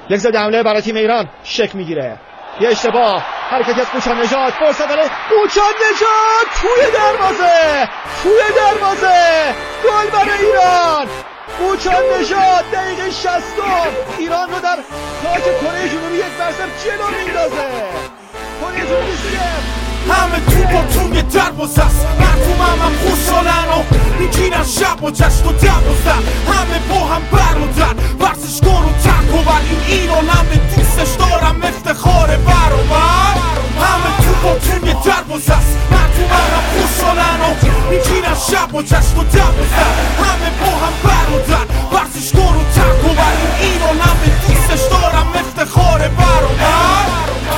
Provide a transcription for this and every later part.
یک ضد حمله برای تیم ایران شکل میگیره. یه اشتباه، حرکتی از قوچان نژاد، فرصت برای قوچان نژاد توی دروازه گل برای ایران. قوچان نژاد دقیقه 60 ایران رو در خاک کره جنوبی 1-0 جلو میندازه. کره جنوبی همه توی دروازه است، مردمم خوشحالن و میگیرن شب و جشن و دوازده. همه با هم برادر، ورزشکار و تکاور، این ایرانم دوستش دارم، افتخار برابر. همه توی دروازه است، مردمم خوشحالن و میگیرن شب و جشن و دوازده. همه با هم برادر، ورزشکار و تکاور، این ایرانم دوستش دارم، افتخار برابر.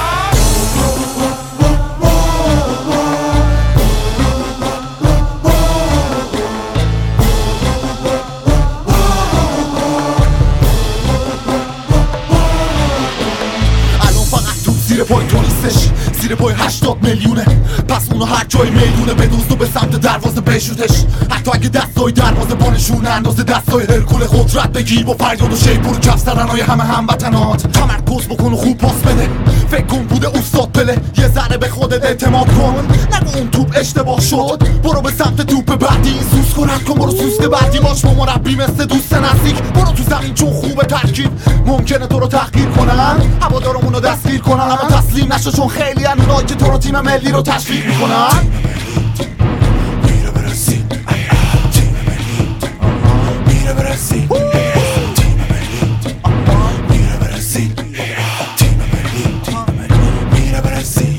زیر پای تو نیستش، زیر پای 80 میلیونه، پس اونو هر جای میدونه بدوز و به سمت دروازه بشوتش. حتی اگه دستای دروازه بانشون اندازه دستای هرکول قدرت بگیر با فریاد و شیپور و کف زدنهای همه هموطنات. تمرکز بکن و خوب پاس بده، فکر کن بوده استاد پله، یه ذره به خودت اعتماد کن، نگو اون توپ اشتباه شد، برو به سمت توپ بعدی، سوس کن برو سوست بعدی، باش با مربی مثل دوست نزدیک، برو تو زمین چون خوبه ترکیب ممکنه تو رو تحقیر کنن، هوادارمونو دستگیر کنن، اما تسلیم نشو چون خیلی ان اونایی که تو رو تیم ملی رو تشویق میکنن. میره برسیم تیم ملی، میره برسیم تیم ملی، میره برسیم تیم ملی، میره برسیم.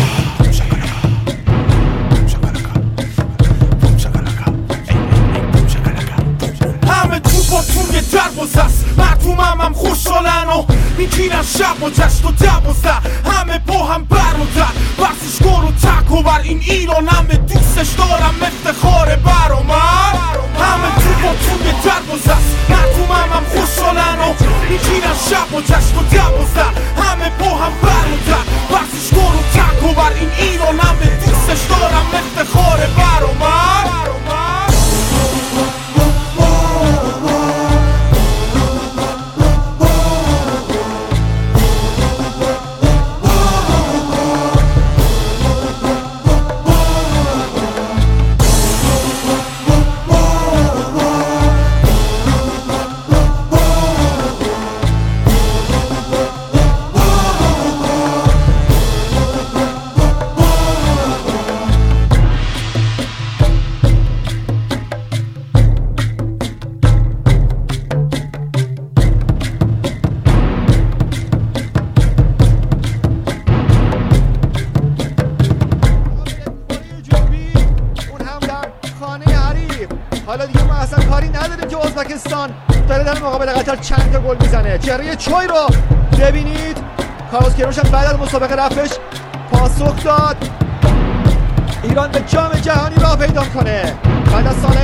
همه توی دروازه است، مردمم خوشحالن و میگیرن شب و جشن و دوازده. همه با هم برادر، ورزشکار و تکاور، این ایرانم دوستش دارم، افتخار برامر. همه توی دروازه است، مردمم خوشحالن و میگیرن شب و جشن و دوازده. همه با هم برادر، ورزشکار و تکاور، این ایرانم دوستش دارم، افتخار برامر. حالا دیگه ما اصلا کاری نداریم که ازبکستان داره در مقابل قطر چند تا گل میزنه. چهره چوی رو ببینید، کاروس کیروش هم بعد از مسابقه رفتش پاسخ داد ایران به جام جهانی راه پیدا کنه. بعد از سال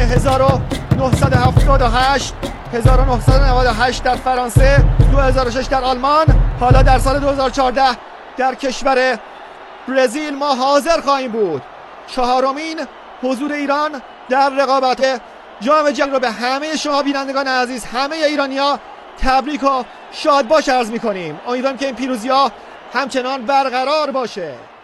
1978 1998 در فرانسه، 2006 در آلمان، حالا در سال 2014 در کشور برزیل ما حاضر خواهیم بود. چهارمین حضور ایران در رقابت جام جهانی رو به همه شما بینندگان عزیز، همه ایرانی‌ها تبریک و شادباش عرض می‌کنیم. امیدوارم که این پیروزی‌ها همچنان برقرار باشه.